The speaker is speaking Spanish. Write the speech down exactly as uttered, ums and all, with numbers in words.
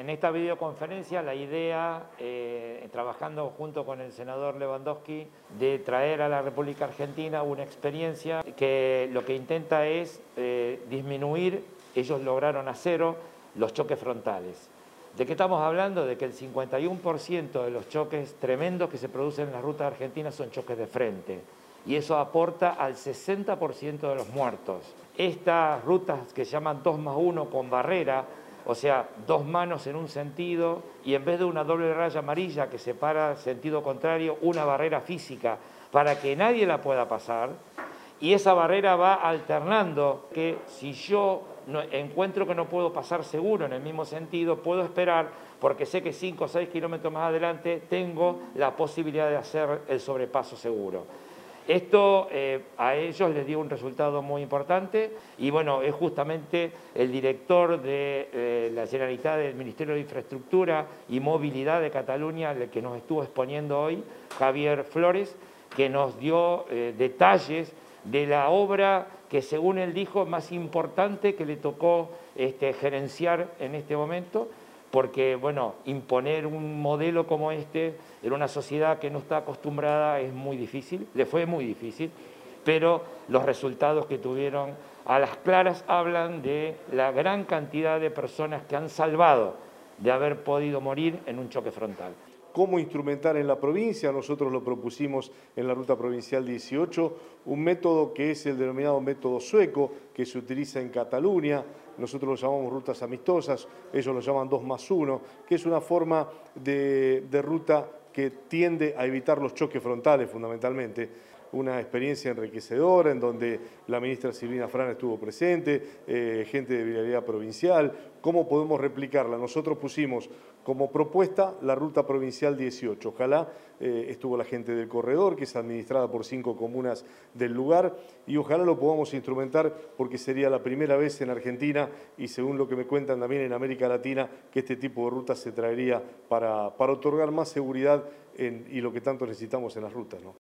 en esta videoconferencia la idea, eh, trabajando junto con el senador Lewandowski, de traer a la República Argentina una experiencia que lo que intenta es eh, disminuir, ellos lograron a cero, los choques frontales. ¿De qué estamos hablando? De que el cincuenta y uno por ciento de los choques tremendos que se producen en las rutas argentinas son choques de frente. Y eso aporta al sesenta por ciento de los muertos. Estas rutas que se llaman dos más uno con barrera, o sea, dos manos en un sentido, y en vez de una doble raya amarilla que separa sentido contrario, una barrera física para que nadie la pueda pasar, y esa barrera va alternando, que si yo no, encuentro que no puedo pasar seguro en el mismo sentido, puedo esperar, porque sé que cinco o seis kilómetros más adelante tengo la posibilidad de hacer el sobrepaso seguro. Esto eh, a ellos les dio un resultado muy importante y bueno, es justamente el director de eh, la Generalitat del Ministerio de Infraestructura y Movilidad de Cataluña el que nos estuvo exponiendo hoy, Javier Flores, que nos dio eh, detalles de la obra que según él dijo más importante que le tocó este, gerenciar en este momento, porque bueno, imponer un modelo como este en una sociedad que no está acostumbrada es muy difícil, le fue muy difícil, pero los resultados que tuvieron a las claras hablan de la gran cantidad de personas que han salvado de haber podido morir en un choque frontal. Cómo instrumentar en la provincia, nosotros lo propusimos en la Ruta Provincial dieciocho, un método que es el denominado método sueco, que se utiliza en Cataluña, nosotros lo llamamos rutas amistosas, ellos lo llaman dos más uno, que es una forma de, de ruta que tiende a evitar los choques frontales fundamentalmente. Una experiencia enriquecedora en donde la ministra Silvina Fran estuvo presente, eh, gente de Vialidad Provincial. ¿Cómo podemos replicarla? Nosotros pusimos como propuesta la Ruta Provincial dieciocho. Ojalá eh, estuvo la gente del corredor, que es administrada por cinco comunas del lugar, y ojalá lo podamos instrumentar porque sería la primera vez en Argentina y según lo que me cuentan también en América Latina, que este tipo de rutas se traería para, para otorgar más seguridad en, y lo que tanto necesitamos en las rutas, ¿no?